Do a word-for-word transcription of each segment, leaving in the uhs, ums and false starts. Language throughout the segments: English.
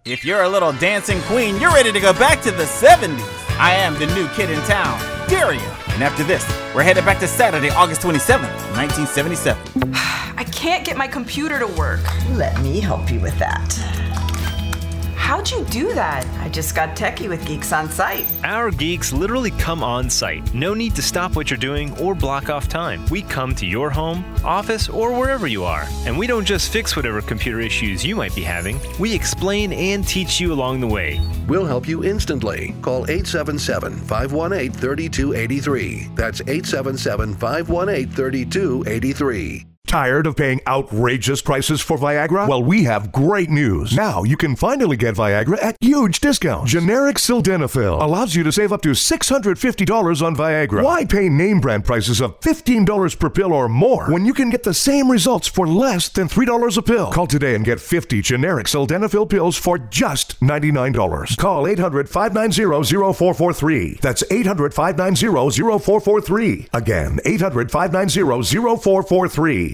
If you're a little dancing queen, you're ready to go back to the seventies. I am the new kid in town, Dario. And after this, we're headed back to Saturday, August twenty-seventh, nineteen seventy-seven. I can't get my computer to work. Let me help you with that. How'd you do that? I just got techie with Geeks on Site. Our geeks literally come on site. No need to stop what you're doing or block off time. We come to your home, office, or wherever you are. And we don't just fix whatever computer issues you might be having. We explain and teach you along the way. We'll help you instantly. Call eight seven seven, five one eight, three two eight three. That's eight seven seven, five one eight, three two eight three. Tired of paying outrageous prices for Viagra? Well, we have great news. Now you can finally get Viagra at huge discounts. Generic Sildenafil allows you to save up to six hundred fifty dollars on Viagra. Why pay name brand prices of fifteen dollars per pill or more when you can get the same results for less than three dollars a pill? Call today and get fifty generic Sildenafil pills for just ninety-nine dollars. Call eight hundred, five nine zero, zero four four three. That's eight hundred, five nine zero, zero four four three. Again, eight hundred, five nine zero, zero four four three.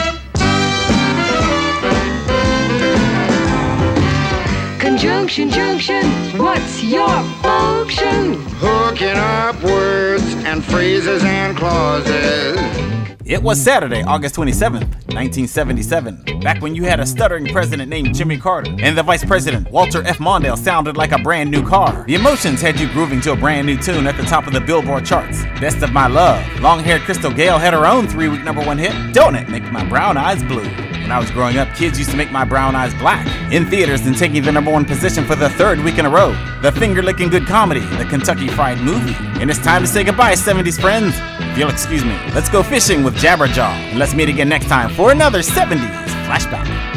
Conjunction, junction, what's your function? Hooking up words and phrases and clauses. It was Saturday, August twenty-seventh, nineteen seventy-seven, back when you had a stuttering president named Jimmy Carter, and the vice president, Walter F. Mondale, sounded like a brand new car. The Emotions had you grooving to a brand new tune at the top of the Billboard charts. Best of My Love. Long-haired Crystal Gayle had her own three-week number one hit, Don't It Make My Brown Eyes Blue. When I was growing up, kids used to make my brown eyes black. In theaters and taking the number one position for the third week in a row, the finger-licking good comedy, The Kentucky Fried Movie. And it's time to say goodbye, seventies friends. If you'll excuse me, let's go fishing with Jabberjaw. And let's meet again next time for another seventies Flashback.